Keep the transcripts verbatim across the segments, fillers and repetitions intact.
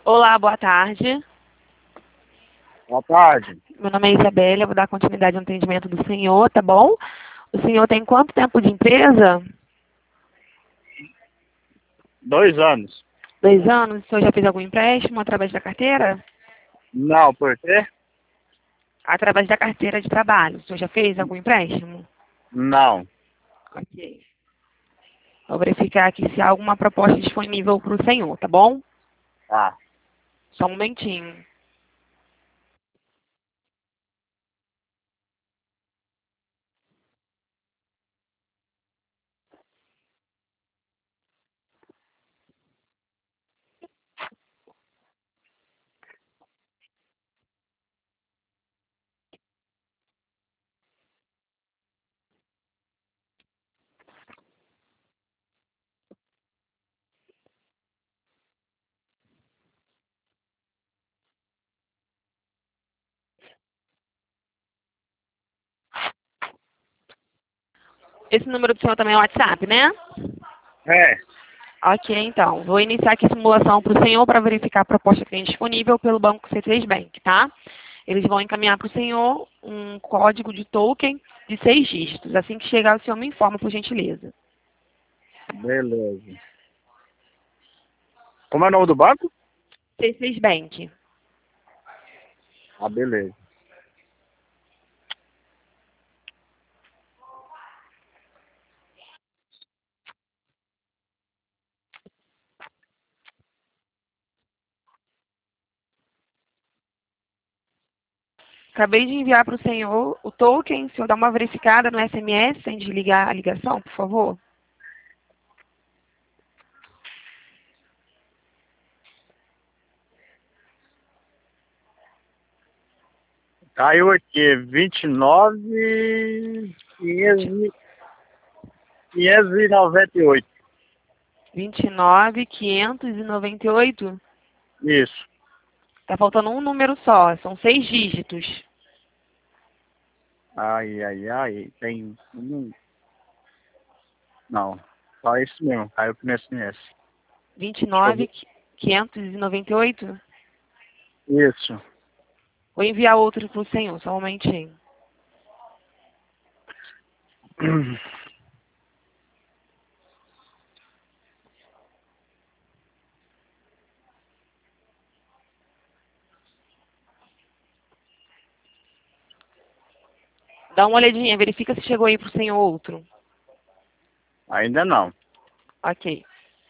Olá, boa tarde. Boa tarde. Meu nome é Isabela, eu vou dar continuidade ao atendimento do senhor, tá bom? O senhor tem quanto tempo de empresa? Dois anos. Dois anos? O senhor já fez algum empréstimo através da carteira? Não, por quê? Através da carteira de trabalho. O senhor já fez algum empréstimo? Não. Ok. Vou verificar aqui se há alguma proposta disponível para o senhor, tá bom? Ah, Só um momentinho. Esse número do senhor também é WhatsApp, né? é. Ok, então. Vou iniciar aqui a simulação para o senhor para verificar a proposta que tem disponível pelo Banco C três Bank, tá? Eles vão encaminhar para o senhor um código de token de seis dígitos. Assim que chegar, o senhor me informa, por gentileza. Beleza. Como é o nome do banco? C três Bank. Ah, beleza. Acabei de enviar para o senhor o token. O senhor dá uma verificada no S M S sem desligar a ligação, por favor. Caiu aqui vinte e nove, quinhentos e noventa e oito. vinte e nove, quinhentos e noventa e oito. Isso. Tá faltando um número só. São seis dígitos. Ai, ai, ai. Tem um. Não. Só isso mesmo. Caiu aqui no S M S. vinte e Deixa eu nove, ver. quinhentos e noventa e oito. Isso. Vou enviar outro para o senhor, só um momentinho. Dá uma olhadinha, verifica se chegou aí para o senhor outro. Ainda não. Ok.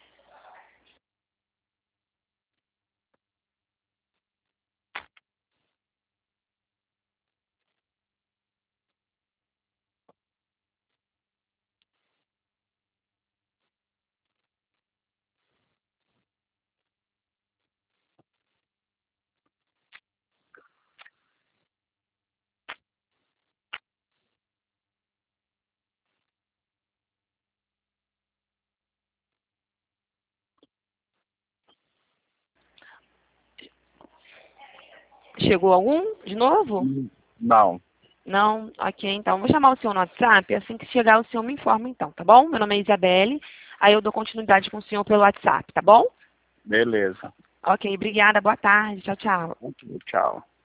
Chegou algum de novo? Não. Não? Ok, então. Vou chamar o senhor no WhatsApp. Assim que chegar, o senhor me informa, então, tá bom? Meu nome é Isabelle. Aí eu dou continuidade com o senhor pelo WhatsApp, tá bom? Beleza. Ok, obrigada. Boa tarde. Tchau, tchau. Tchau.